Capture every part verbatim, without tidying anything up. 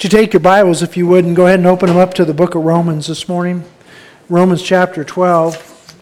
Would you take your Bibles, if you would, and go ahead and open them up to the book of Romans this morning? Romans chapter twelve.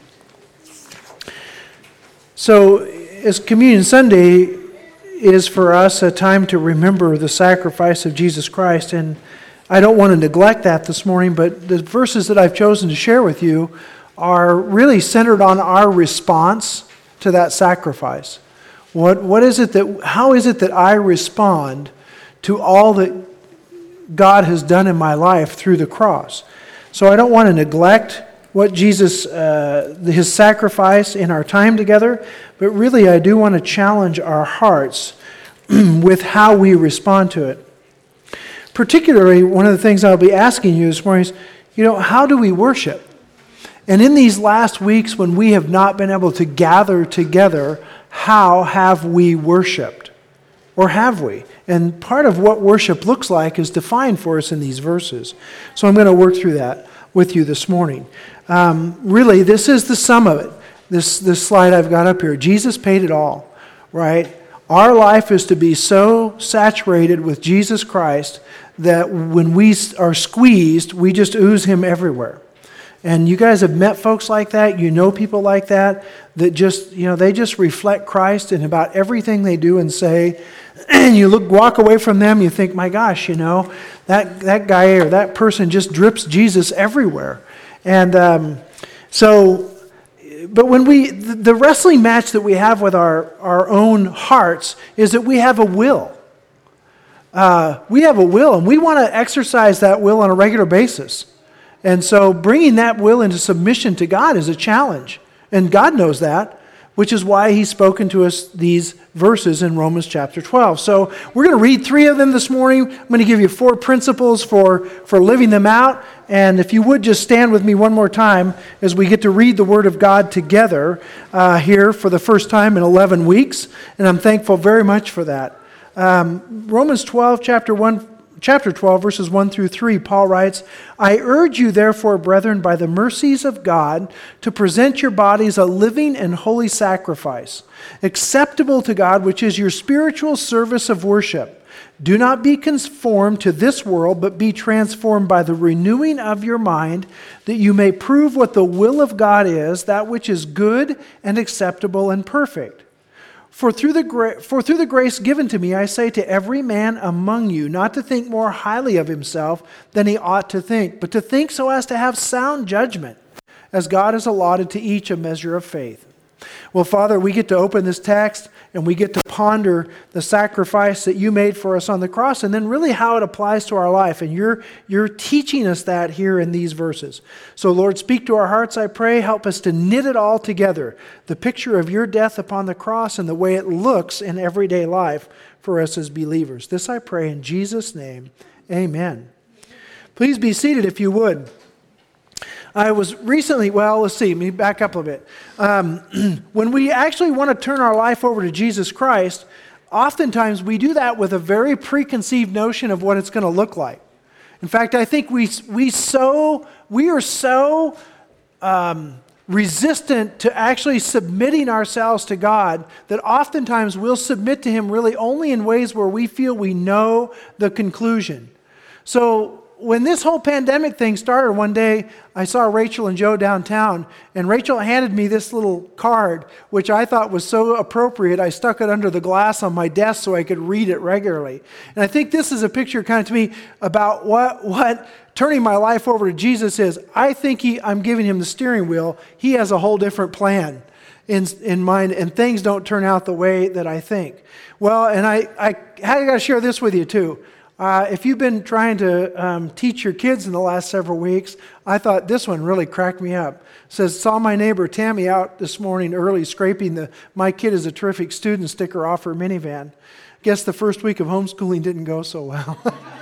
So, as Communion Sunday is for us a time to remember the sacrifice of Jesus Christ, and I don't want to neglect that this morning, but the verses that I've chosen to share with you are really centered on our response to that sacrifice. What, what is it that, how is it that I respond to all that God has done in my life through the cross? So I don't want to neglect what Jesus, uh, his sacrifice in our time together, but really I do want to challenge our hearts with how we respond to it. Particularly, one of the things I'll be asking you this morning is, you know, how do we worship? And in these last weeks when we have not been able to gather together, how have we worshiped? Or have we? And part of what worship looks like is defined for us in these verses. So I'm going to work through that with you this morning. Um, really, this is the sum of it. This, this slide I've got up here. Jesus paid it all, right? Our life is to be so saturated with Jesus Christ that when we are squeezed, we just ooze Him everywhere. And you guys have met folks like that. You know people like that, that just, you know, they just reflect Christ in about everything they do and say. And you look, walk away from them, you think, my gosh, you know, that, that guy or that person just drips Jesus everywhere. And um, so, but when we, the wrestling match that we have with our, our own hearts is that we have a will. Uh, we have a will, and we want to exercise that will on a regular basis. And so bringing that will into submission to God is a challenge. And God knows that, which is why He's spoken to us these verses in Romans chapter twelve. So we're going to read three of them this morning. I'm going to give you four principles for, for living them out. And if you would just stand with me one more time as we get to read the Word of God together uh, here for the first time in eleven weeks. And I'm thankful very much for that. Um, Romans twelve, chapter one. Chapter twelve, verses one through three, Paul writes, I urge you, therefore, brethren, by the mercies of God, to present your bodies a living and holy sacrifice, acceptable to God, which is your spiritual service of worship. Do not be conformed to this world, but be transformed by the renewing of your mind, that you may prove what the will of God is, that which is good and acceptable and perfect. For through the gra- for through the grace given to me, I say to every man among you, not to think more highly of himself than he ought to think, but to think so as to have sound judgment, as God has allotted to each a measure of faith. Well, Father, we get to open this text and we get to ponder the sacrifice that you made for us on the cross, and then really how it applies to our life. And you're, you're teaching us that here in these verses. So, Lord, speak to our hearts, I pray. Help us to knit it all together, the picture of your death upon the cross and the way it looks in everyday life for us as believers. This I pray in Jesus' name. Amen. Please be seated if you would. I was recently, well, let's see, let me back up a bit. Um, when we actually want to turn our life over to Jesus Christ, oftentimes we do that with a very preconceived notion of what it's going to look like. In fact, I think we we so we are so um, resistant to actually submitting ourselves to God that oftentimes we'll submit to Him really only in ways where we feel we know the conclusion. So when this whole pandemic thing started, one day I saw Rachel and Joe downtown, and Rachel handed me this little card, which I thought was so appropriate. I stuck it under the glass on my desk so I could read it regularly. And I think this is a picture kind of to me about what, what turning my life over to Jesus is. I think he, I'm giving Him the steering wheel. He has a whole different plan in, in mind, and things don't turn out the way that I think. Well, and I, I, I got to share this with you too. Uh, if you've been trying to um, teach your kids in the last several weeks, I thought this one really cracked me up. It says, saw my neighbor Tammy out this morning early scraping the "My kid is a terrific student" sticker off her minivan. Guess the first week of homeschooling didn't go so well.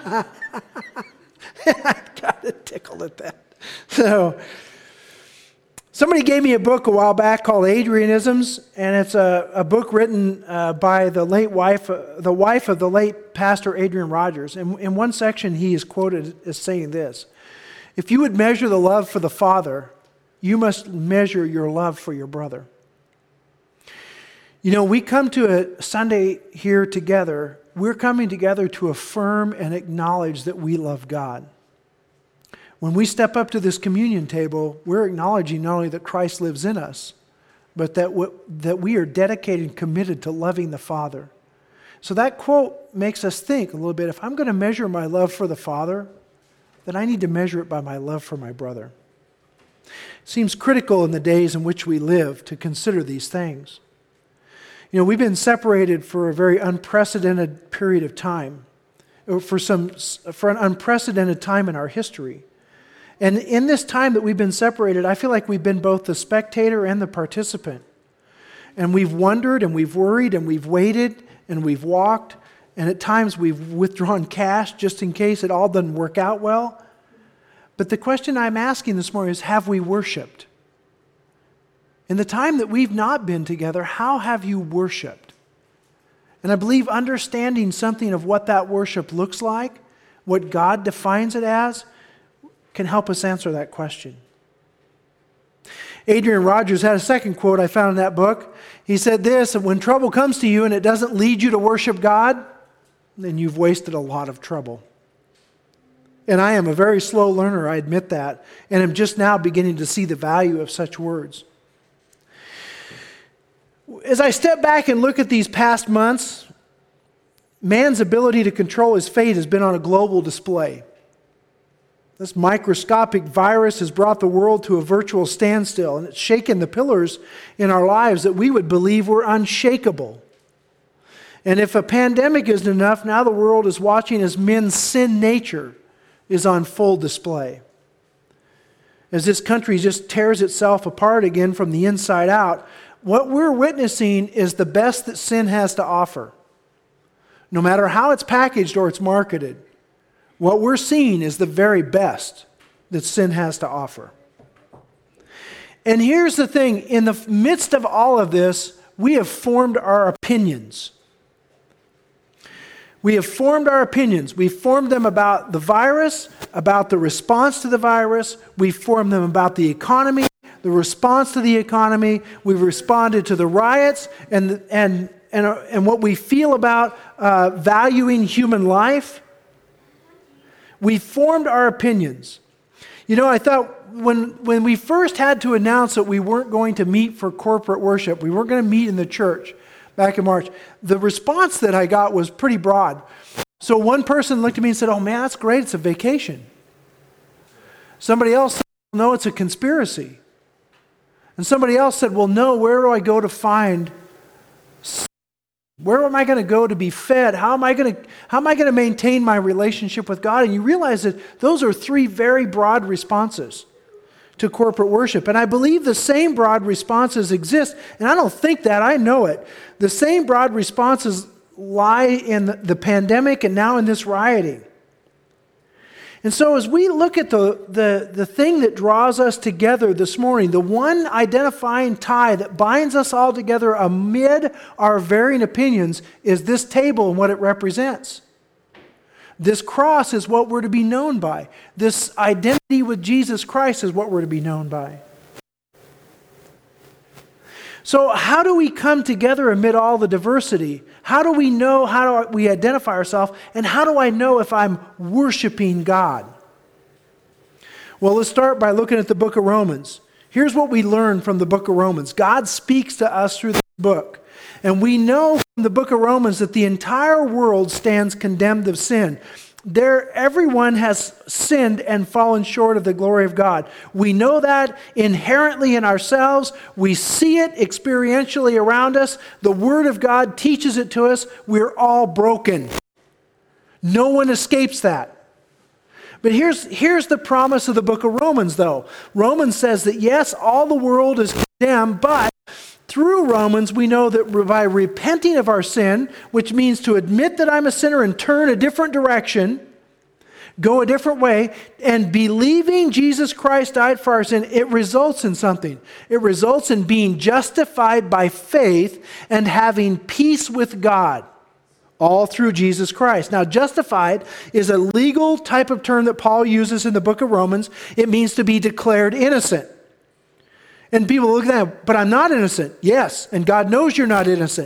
I got a tickle at that. So, somebody gave me a book a while back called Adrianisms, and it's a, a book written uh, by the late wife, uh, the wife of the late pastor Adrian Rogers. And in one section, he is quoted as saying this: "If you would measure the love for the Father, you must measure your love for your brother." You know, we come to a Sunday here together we're coming together to affirm and acknowledge that we love God. When we step up to this communion table, we're acknowledging not only that Christ lives in us, but that we, that we are dedicated and committed to loving the Father. So that quote makes us think a little bit, if I'm going to measure my love for the Father, then I need to measure it by my love for my brother. It seems critical in the days in which we live to consider these things. You know, we've been separated for a very unprecedented period of time, for some for an unprecedented time in our history. And in this time that we've been separated, I feel like we've been both the spectator and the participant. And we've wondered and we've worried and we've waited and we've walked, and at times we've withdrawn cash just in case it all doesn't work out well. But the question I'm asking this morning is, have we worshiped? In the time that we've not been together, how have you worshiped? And I believe understanding something of what that worship looks like, what God defines it as, can help us answer that question. Adrian Rogers had a second quote I found in that book. He said this, when trouble comes to you and it doesn't lead you to worship God, then you've wasted a lot of trouble. And I am a very slow learner, I admit that, and I'm just now beginning to see the value of such words. As I step back and look at these past months, man's ability to control his fate has been on a global display. This microscopic virus has brought the world to a virtual standstill, and it's shaken the pillars in our lives that we would believe were unshakable. And if a pandemic isn't enough, now the world is watching as men's sin nature is on full display. As this country just tears itself apart again from the inside out, what we're witnessing is the best that sin has to offer. No matter how it's packaged or it's marketed, what we're seeing is the very best that sin has to offer. And here's the thing, in the midst of all of this, we have formed our opinions. We have formed our opinions. We've formed them about the virus, about the response to the virus. We've formed them about the economy, the response to the economy. We've responded to the riots and, and, and, and what we feel about uh, valuing human life. We formed our opinions. You know, I thought when, when we first had to announce that we weren't going to meet for corporate worship, we weren't going to meet in the church back in March, the response that I got was pretty broad. So one person looked at me and said, "Oh man, that's great, it's a vacation." Somebody else said, "No, it's a conspiracy." And somebody else said, "Well, no, where do I go to find Where am I going to go to be fed? How am I going to how am I going to maintain my relationship with God?" And you realize that those are three very broad responses to corporate worship. And I believe the same broad responses exist, and I don't think that, I know it. The same broad responses lie in the, the pandemic and now in this rioting. And so as we look at the, the, the thing that draws us together this morning, the one identifying tie that binds us all together amid our varying opinions is this table and what it represents. This cross is what we're to be known by. This identity with Jesus Christ is what we're to be known by. So how do we come together amid all the diversity? How do we know, how do we identify ourselves, and how do I know if I'm worshiping God? Well, let's start by looking at the book of Romans. Here's what we learn from the book of Romans. God speaks to us through the book. And we know from the book of Romans that the entire world stands condemned of sin. There, everyone has sinned and fallen short of the glory of God. We know that inherently in ourselves. We see it experientially around us. The Word of God teaches it to us. We're all broken. No one escapes that. But here's, here's the promise of the book of Romans, though. Romans says that yes, all the world is condemned, but through Romans, we know that by repenting of our sin, which means to admit that I'm a sinner and turn a different direction, go a different way, and believing Jesus Christ died for our sin, it results in something. It results in being justified by faith and having peace with God, all through Jesus Christ. Now, justified is a legal type of term that Paul uses in the book of Romans. It means to be declared innocent. And people look at that, but I'm not innocent. Yes, and God knows you're not innocent.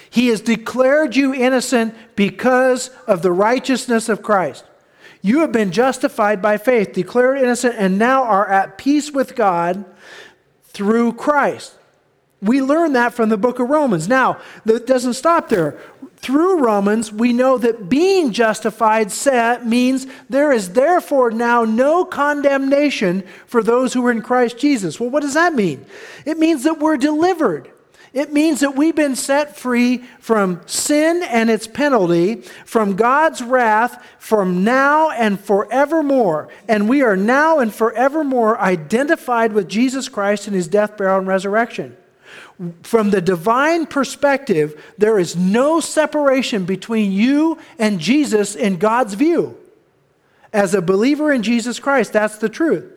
He has declared you innocent because of the righteousness of Christ. You have been justified by faith, declared innocent, and now are at peace with God through Christ. We learn that from the book of Romans. Now, that doesn't stop there. Through Romans, we know that being justified means there is therefore now no condemnation for those who are in Christ Jesus. Well, what does that mean? It means that we're delivered. It means that we've been set free from sin and its penalty, from God's wrath, from now and forevermore. And we are now and forevermore identified with Jesus Christ in his death, burial, and resurrection. From the divine perspective, there is no separation between you and Jesus in God's view. As a believer in Jesus Christ, that's the truth.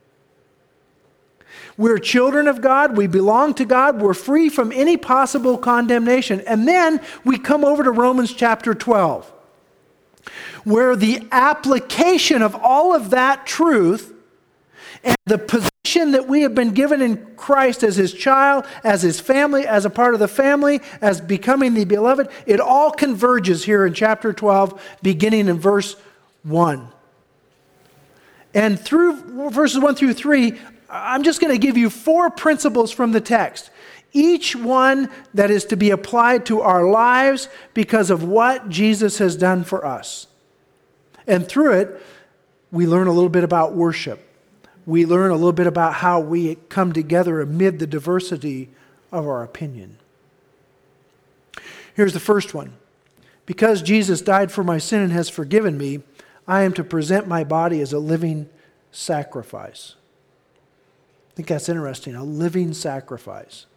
We're children of God. We belong to God. We're free from any possible condemnation. And then we come over to Romans chapter twelve, where the application of all of that truth and the position that we have been given in Christ as his child, as his family, as a part of the family, as becoming the beloved, it all converges here in chapter twelve, beginning in verse one. And through verses one through three, I'm just going to give you four principles from the text, each one that is to be applied to our lives because of what Jesus has done for us. And through it, we learn a little bit about worship. We learn a little bit about how we come together amid the diversity of our opinion. Here's the first one. Because Jesus died for my sin and has forgiven me, I am to present my body as a living sacrifice. I think that's interesting, a living sacrifice.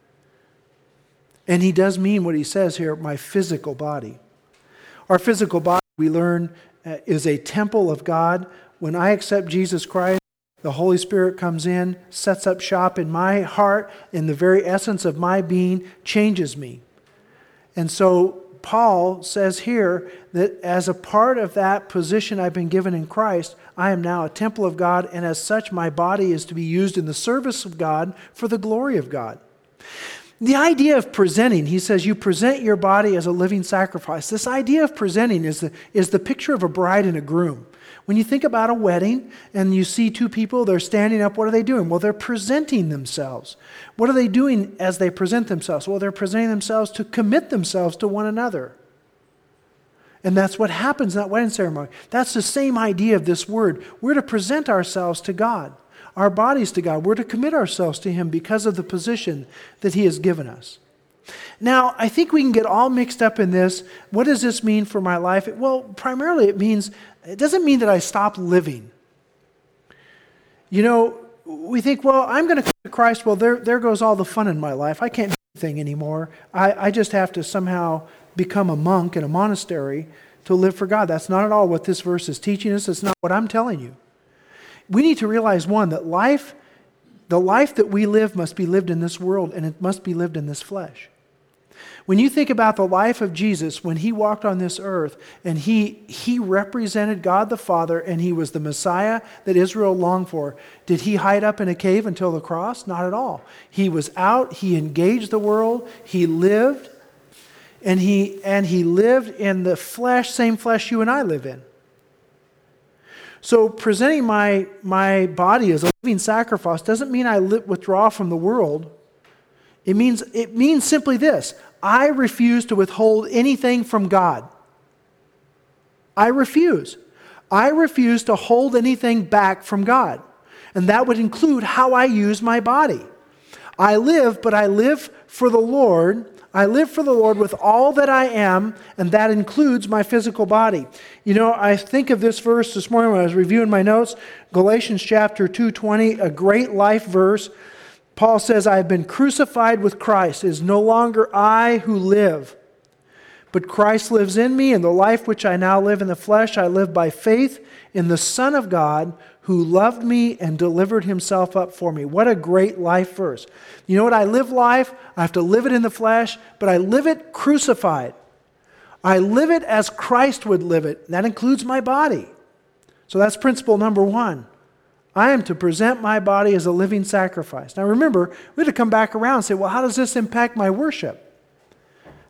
And he does mean what he says here, my physical body. Our physical body, we learn, uh, is a temple of God. When I accept Jesus Christ, the Holy Spirit comes in, sets up shop in my heart, in the very essence of my being, changes me. And so Paul says here that as a part of that position I've been given in Christ, I am now a temple of God, and as such my body is to be used in the service of God for the glory of God. The idea of presenting, he says, you present your body as a living sacrifice. This idea of presenting is the, is the picture of a bride and a groom. When you think about a wedding and you see two people, they're standing up, what are they doing? Well, they're presenting themselves. What are they doing as they present themselves? Well, they're presenting themselves to commit themselves to one another. And that's what happens in that wedding ceremony. That's the same idea of this word. We're to present ourselves to God, our bodies to God. We're to commit ourselves to him because of the position that he has given us. Now, I think we can get all mixed up in this. What does this mean for my life? Well, primarily it means, it doesn't mean that I stop living. You know, we think, well, I'm going to come to Christ. Well, there, there goes all the fun in my life. I can't do anything anymore. I, I just have to somehow become a monk in a monastery to live for God. That's not at all what this verse is teaching us. It's not what I'm telling you. We need to realize, one, that life, the life that we live must be lived in this world, and it must be lived in this flesh. When you think about the life of Jesus, when he walked on this earth and he, he represented God the Father and he was the Messiah that Israel longed for, did he hide up in a cave until the cross? Not at all. He was out, he engaged the world, he lived, and he, and he lived in the flesh, same flesh you and I live in. So presenting my, my body as a living sacrifice doesn't mean I withdraw from the world. It means, it means simply this. I refuse to withhold anything from God. I refuse. I refuse to hold anything back from God. And that would include how I use my body. I live, but I live for the Lord. I live for the Lord with all that I am, and that includes my physical body. You know, I think of this verse this morning when I was reviewing my notes, Galatians chapter two twenty, a great life verse. Paul says, I have been crucified with Christ. It is no longer I who live, but Christ lives in me, and the life which I now live in the flesh, I live by faith in the Son of God, who loved me and delivered himself up for me. What a great life verse. You know what? I live life, I have to live it in the flesh, but I live it crucified. I live it as Christ would live it. That includes my body. So that's principle number one. I am to present my body as a living sacrifice. Now remember, we have to come back around and say, well, how does this impact my worship?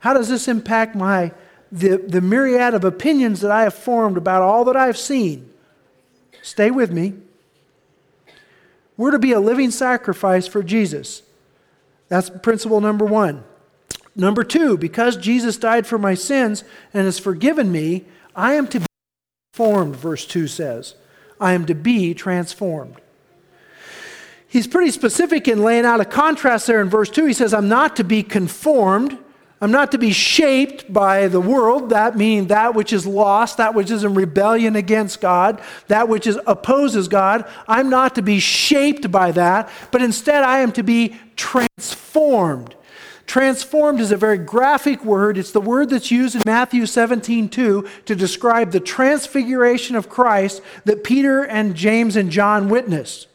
How does this impact my the, the myriad of opinions that I have formed about all that I've seen? Stay with me. We're to be a living sacrifice for Jesus. That's principle number one. Number two, because Jesus died for my sins and has forgiven me, I am to be transformed, verse two says. I am to be transformed. He's pretty specific in laying out a contrast there in verse two. He says, I'm not to be conformed. I'm not to be shaped by the world, that meaning that which is lost, that which is in rebellion against God, that which is opposes God. I'm not to be shaped by that, but instead I am to be transformed. Transformed is a very graphic word. It's the word that's used in Matthew seventeen two to describe the transfiguration of Christ that Peter and James and John witnessed.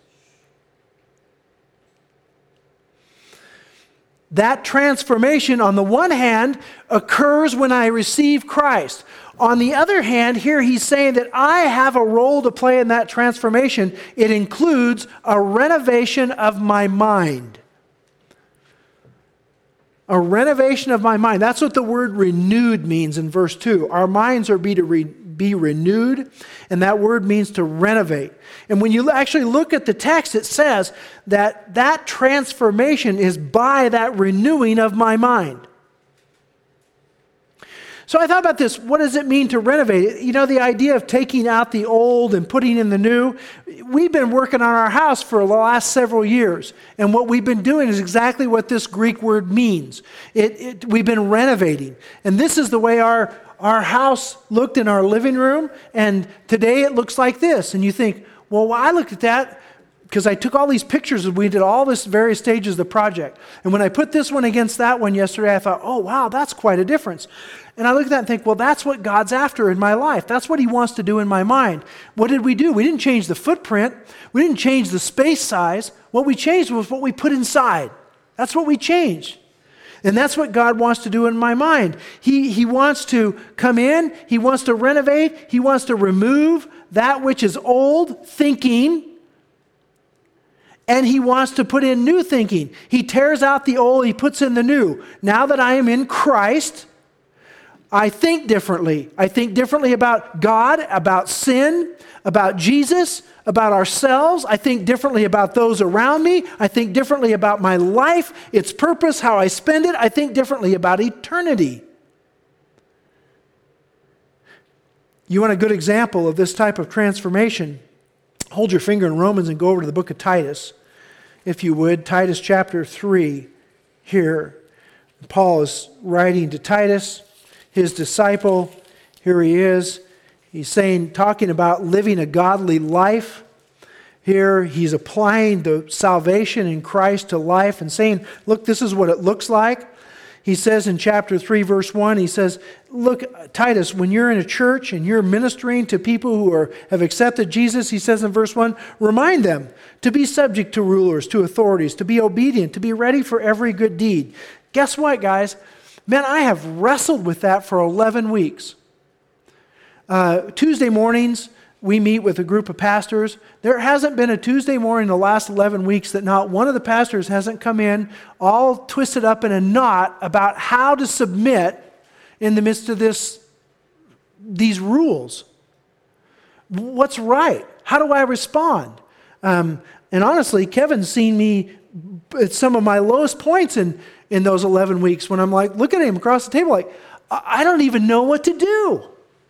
That transformation, on the one hand, occurs when I receive Christ. On the other hand, here he's saying that I have a role to play in that transformation. It includes a renovation of my mind. A renovation of my mind. That's what the word renewed means in verse two. Our minds are be to re, be renewed, and that word means to renovate. And when you actually look at the text, it says that that transformation is by that renewing of my mind. So I thought about this. What does it mean to renovate? You know, the idea of taking out the old and putting in the new. We've been working on our house for the last several years. And what we've been doing is exactly what this Greek word means. It, it, we've been renovating. And this is the way our, our house looked in our living room. And today it looks like this. And you think, well, I looked at that because I took all these pictures and we did all this various stages of the project. And when I put this one against that one yesterday, I thought, oh, wow, that's quite a difference. And I look at that and think, well, that's what God's after in my life. That's what He wants to do in my mind. What did we do? We didn't change the footprint. We didn't change the space size. What we changed was what we put inside. That's what we changed. And that's what God wants to do in my mind. He, he wants to come in. He wants to renovate. He wants to remove that which is old thinking. And He wants to put in new thinking. He tears out the old. He puts in the new. Now that I am in Christ, I think differently. I think differently about God, about sin, about Jesus, about ourselves. I think differently about those around me. I think differently about my life, its purpose, how I spend it. I think differently about eternity. You want a good example of this type of transformation? Hold your finger in Romans and go over to the book of Titus, if you would. Titus chapter three here. Paul is writing to Titus, his disciple. Here he is. He's saying, talking about living a godly life. Here he's applying the salvation in Christ to life and saying, look, this is what it looks like. He says in chapter three, verse one, he says, look, Titus, when you're in a church and you're ministering to people who are, have accepted Jesus, he says in verse one, remind them to be subject to rulers, to authorities, to be obedient, to be ready for every good deed. Guess what, guys? Man, I have wrestled with that for eleven weeks. Uh, Tuesday mornings, we meet with a group of pastors. There hasn't been a Tuesday morning in the last eleven weeks that not one of the pastors hasn't come in all twisted up in a knot about how to submit in the midst of this, these rules. What's right? How do I respond? Um, and honestly, Kevin's seen me at some of my lowest points in, in those eleven weeks when I'm like, look at him across the table like, I don't even know what to do.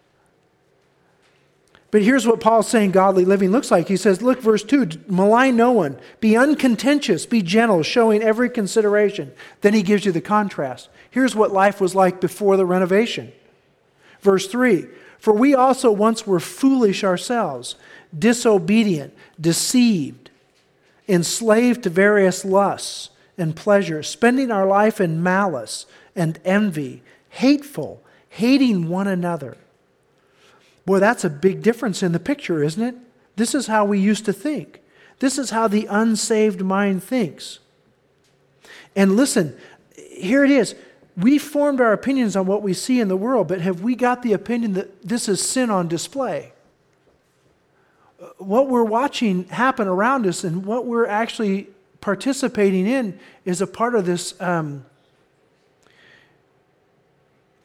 But here's what Paul's saying godly living looks like. He says, look, verse two, malign no one, be uncontentious, be gentle, showing every consideration. Then he gives you the contrast. Here's what life was like before the renovation. Verse three, for we also once were foolish ourselves, disobedient, deceived, enslaved to various lusts and pleasures, spending our life in malice and envy, hateful, hating one another. Boy, that's a big difference in the picture, isn't it? This is how we used to think. This is how the unsaved mind thinks. And listen, here it is. We formed our opinions on what we see in the world, but have we got the opinion that this is sin on display? What we're watching happen around us and what we're actually participating in is a part of this um,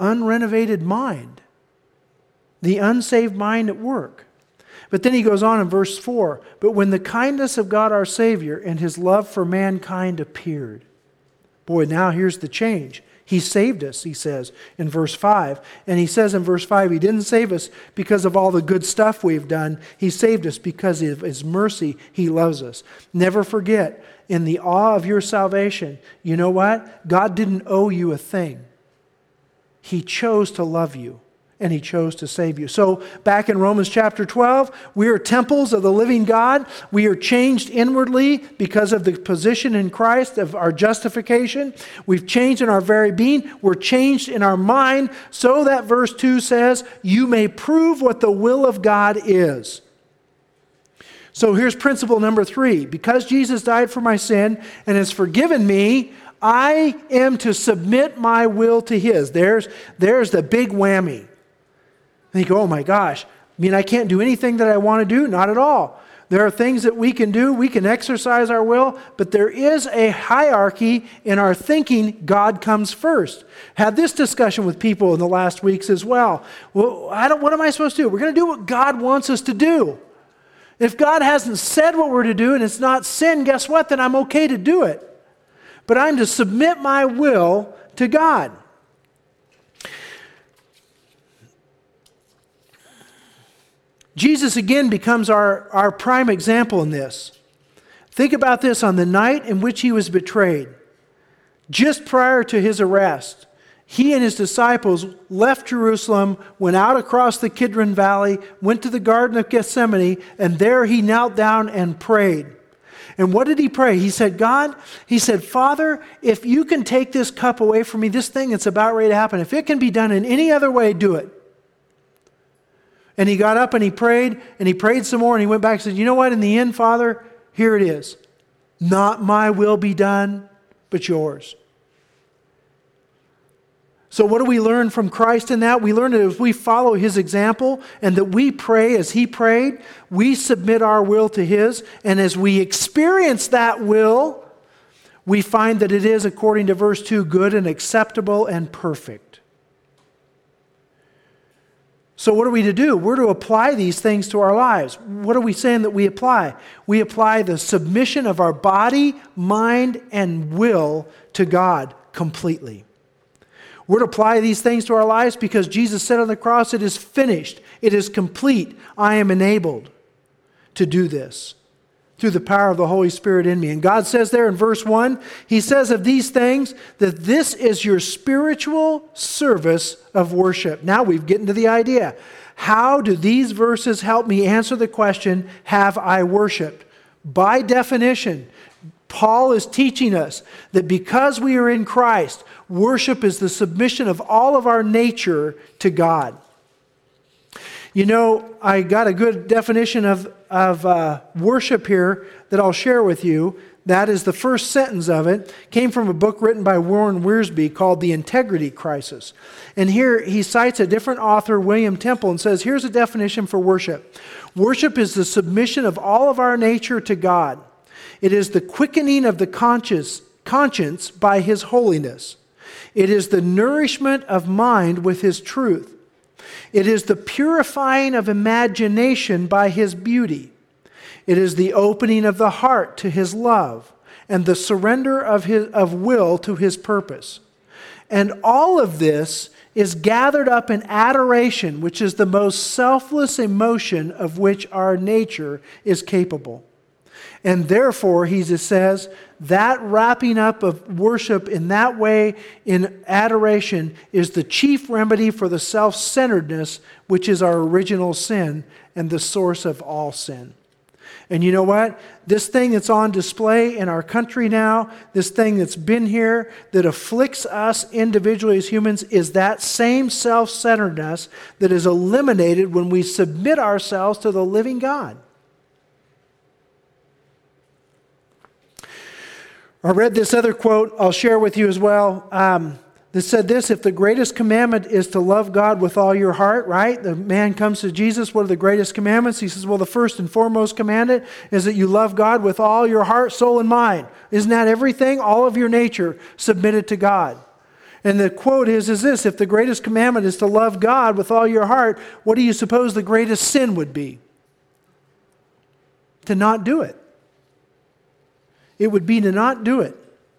unrenovated mind, the unsaved mind at work. But then he goes on in verse four, but when the kindness of God our Savior and his love for mankind appeared. Boy, now here's the change. He saved us, he says in verse five. And he says in verse five, he didn't save us because of all the good stuff we've done. He saved us because of his mercy. He loves us. Never forget, in the awe of your salvation, you know what? God didn't owe you a thing. He chose to love you. And he chose to save you. So back in Romans chapter twelve, we are temples of the living God. We are changed inwardly because of the position in Christ of our justification. We've changed in our very being. We're changed in our mind. So that verse two says, you may prove what the will of God is. So here's principle number three. Because Jesus died for my sin and has forgiven me, I am to submit my will to his. There's, there's the big whammy. And you go, oh my gosh, I mean, I can't do anything that I want to do? Not at all. There are things that we can do. We can exercise our will, but there is a hierarchy in our thinking. God comes first. Had this discussion with people in the last weeks as well. Well, I don't, what am I supposed to do? We're going to do what God wants us to do. If God hasn't said what we're to do and it's not sin, guess what? Then I'm okay to do it. But I'm to submit my will to God. Jesus again becomes our, our prime example in this. Think about this. On the night in which he was betrayed, just prior to his arrest, he and his disciples left Jerusalem, went out across the Kidron Valley, went to the Garden of Gethsemane, and there he knelt down and prayed. And what did he pray? He said, God, he said, Father, if you can take this cup away from me, this thing that's about ready to happen, if it can be done in any other way, do it. And he got up and he prayed, and he prayed some more, and he went back and said, you know what, in the end, Father, here it is. Not my will be done, but yours. So what do we learn from Christ in that? We learn that if we follow his example and that we pray as he prayed, we submit our will to his, and as we experience that will, we find that it is, according to verse two, good and acceptable and perfect. So what are we to do? We're to apply these things to our lives. What are we saying that we apply? We apply the submission of our body, mind, and will to God completely. We're to apply these things to our lives because Jesus said on the cross, it is finished. It is complete. I am enabled to do this through the power of the Holy Spirit in me. And God says there in verse one, he says of these things that this is your spiritual service of worship. Now we've gotten to the idea. How do these verses help me answer the question, have I worshiped? By definition, Paul is teaching us that because we are in Christ, worship is the submission of all of our nature to God. You know, I got a good definition of, of uh, worship here that I'll share with you. That is the first sentence of it. Came from a book written by Warren Wiersbe called The Integrity Crisis. And here he cites a different author, William Temple, and says, here's a definition for worship. Worship is the submission of all of our nature to God. It is the quickening of the conscience, conscience by his holiness. It is the nourishment of mind with his truth. It is the purifying of imagination by his beauty. It is the opening of the heart to his love and the surrender of his of will to his purpose. And all of this is gathered up in adoration, which is the most selfless emotion of which our nature is capable. And therefore, he says, that wrapping up of worship in that way, in adoration, is the chief remedy for the self-centeredness, which is our original sin and the source of all sin. And you know what? This thing that's on display in our country now, this thing that's been here, that afflicts us individually as humans, is that same self-centeredness that is eliminated when we submit ourselves to the living God. I read this other quote I'll share with you as well. Um, that said this, if the greatest commandment is to love God with all your heart, right? The man comes to Jesus, what are the greatest commandments? He says, well, the first and foremost commandment is that you love God with all your heart, soul, and mind. Isn't that everything? All of your nature submitted to God. And the quote is, is this: if the greatest commandment is to love God with all your heart, what do you suppose the greatest sin would be? To not do it. It would be to not do it.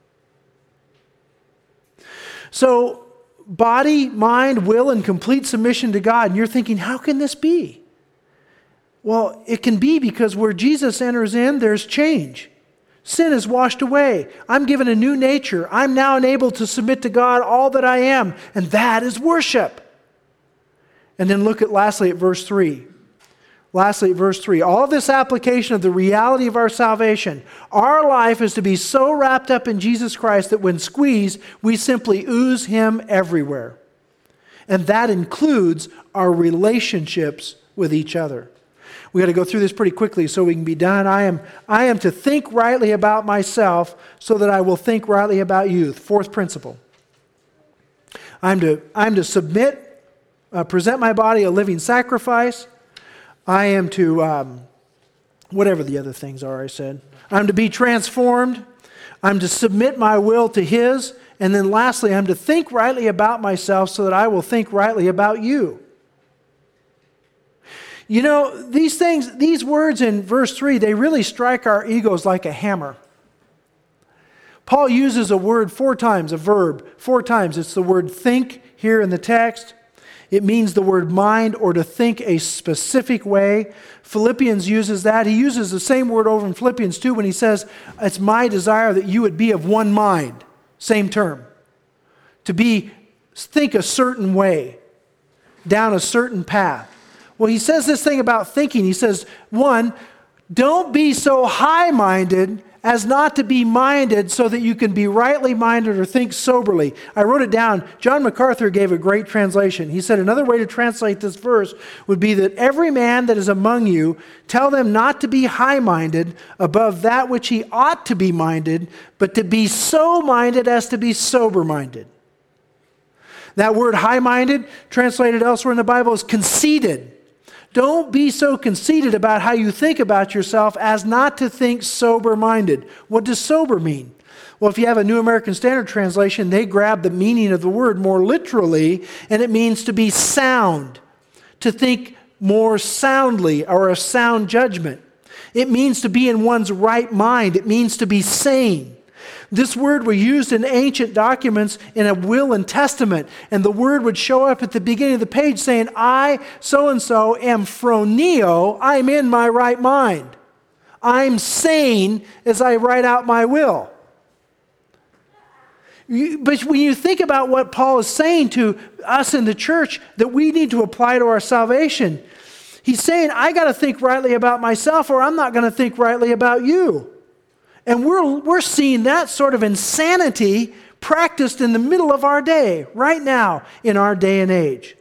So, body, mind, will, and complete submission to God. And you're thinking, how can this be? Well, it can be because where Jesus enters in, there's change. Sin is washed away. I'm given a new nature. I'm now enabled to submit to God all that I am. And that is worship. And then look at lastly at verse three. Lastly, at verse three. All of this application of the reality of our salvation. Our life is to be so wrapped up in Jesus Christ that when squeezed, we simply ooze Him everywhere. And that includes our relationships with each other. We got to go through this pretty quickly so we can be done. I am, I am to think rightly about myself so that I will think rightly about you. Fourth principle. I'm to, I'm to submit, uh, present my body a living sacrifice. I am to, um, whatever the other things are I said. I'm to be transformed. I'm to submit my will to His. And then lastly, I'm to think rightly about myself so that I will think rightly about you. You know, these things, these words in verse three, they really strike our egos like a hammer. Paul uses a word four times, a verb, four times. It's the word think here in the text. It means the word mind, or to think a specific way. Philippians uses that. He uses the same word over in Philippians two when he says, it's my desire that you would be of one mind. Same term. To be, think a certain way, down a certain path. Well, he says this thing about thinking. He says, one, don't be so high-minded as not to be minded so that you can be rightly minded or think soberly. I wrote it down. John MacArthur gave a great translation. He said another way to translate this verse would be that every man that is among you, tell them not to be high-minded above that which he ought to be minded, but to be so minded as to be sober-minded. That word high-minded, translated elsewhere in the Bible, is conceited. Don't be so conceited about how you think about yourself as not to think sober-minded. What does sober mean? Well, if you have a New American Standard Translation, they grab the meaning of the word more literally, and it means to be sound, to think more soundly, or a sound judgment. It means to be in one's right mind. It means to be sane. This word was used in ancient documents in a will and testament, and the word would show up at the beginning of the page saying, I, so-and-so, am phroneo, I'm in my right mind. I'm sane as I write out my will. But when you think about what Paul is saying to us in the church that we need to apply to our salvation, he's saying, I got to think rightly about myself or I'm not going to think rightly about you. And we're, we're seeing that sort of insanity practiced in the middle of our day, right now, in our day and age.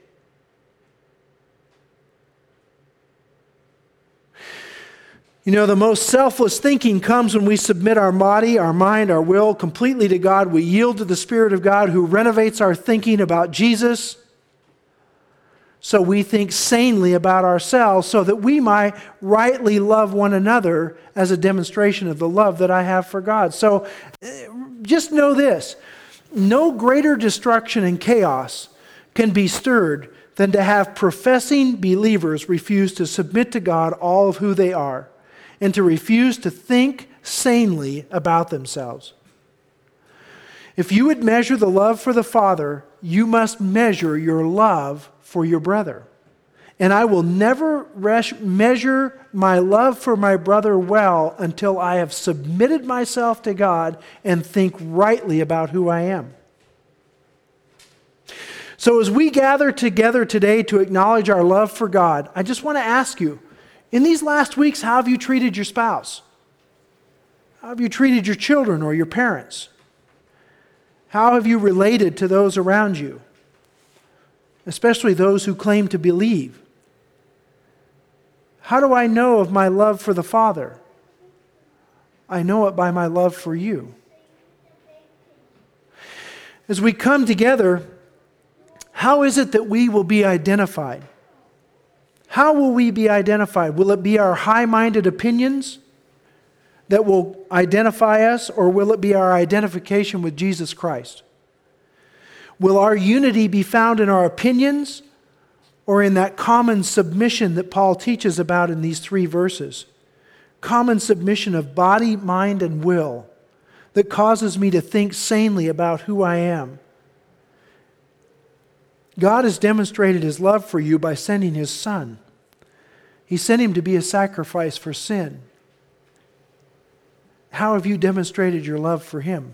You know, the most selfless thinking comes when we submit our body, our mind, our will completely to God. We yield to the Spirit of God who renovates our thinking about Jesus. So we think sanely about ourselves so that we might rightly love one another as a demonstration of the love that I have for God. So just know this, no greater destruction and chaos can be stirred than to have professing believers refuse to submit to God all of who they are and to refuse to think sanely about themselves. If you would measure the love for the Father, you must measure your love for your brother. And I will never res- measure my love for my brother well until I have submitted myself to God and think rightly about who I am. So as we gather together today to acknowledge our love for God, I just want to ask you, in these last weeks, how have you treated your spouse? How have you treated your children or your parents? How have you related to those around you? Especially those who claim to believe. How do I know of my love for the Father? I know it by my love for you. As we come together, how is it that we will be identified? How will we be identified? Will it be our high-minded opinions that will identify us, or will it be our identification with Jesus Christ? Will our unity be found in our opinions or in that common submission that Paul teaches about in these three verses? Common submission of body, mind, and will that causes me to think sanely about who I am. God has demonstrated His love for you by sending His Son. He sent Him to be a sacrifice for sin. How have you demonstrated your love for Him?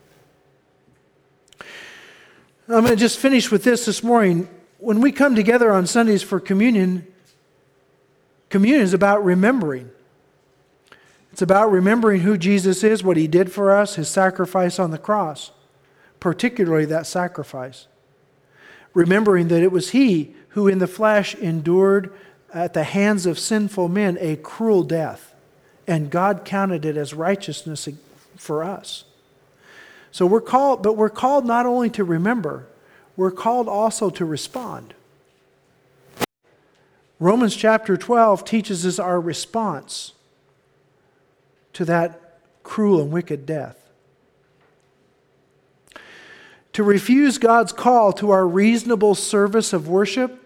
I'm going to just finish with this this morning. When we come together on Sundays for communion, communion is about remembering. It's about remembering who Jesus is, what He did for us, His sacrifice on the cross, particularly that sacrifice. Remembering that it was He who in the flesh endured at the hands of sinful men a cruel death, and God counted it as righteousness for us. So we're called, but we're called not only to remember, we're called also to respond. Romans chapter twelve teaches us our response to that cruel and wicked death. To refuse God's call to our reasonable service of worship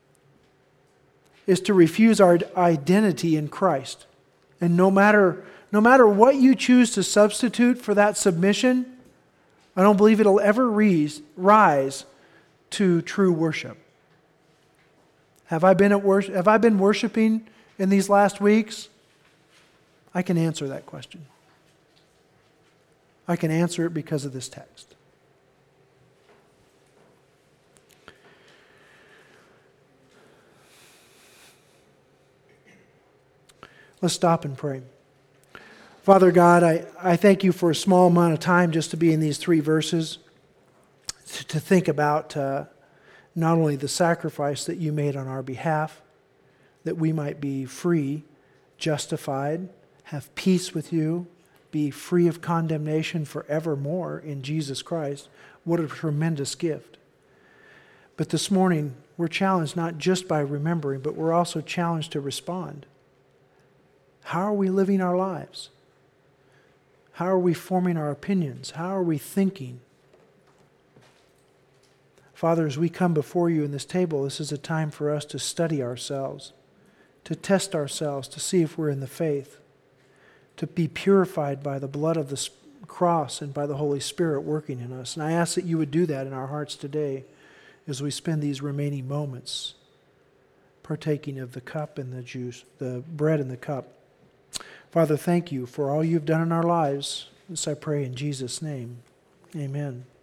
is to refuse our identity in Christ. And no matter, no matter what you choose to substitute for that submission, I don't believe it'll ever rise, rise to true worship. Have I been at worship, have I been worshiping in these last weeks? I can answer that question. I can answer it because of this text. Let's stop and pray. Father God, I, I thank You for a small amount of time just to be in these three verses, to, to think about uh, not only the sacrifice that You made on our behalf, that we might be free, justified, have peace with You, be free of condemnation forevermore in Jesus Christ. What a tremendous gift. But this morning, we're challenged not just by remembering, but we're also challenged to respond. How are we living our lives? How are we forming our opinions? How are we thinking? Father, as we come before You in this table, this is a time for us to study ourselves, to test ourselves, to see if we're in the faith, to be purified by the blood of the cross and by the Holy Spirit working in us. And I ask that You would do that in our hearts today as we spend these remaining moments partaking of the cup and the juice, the bread and the cup. Father, thank You for all You've done in our lives. This I pray in Jesus' name. Amen.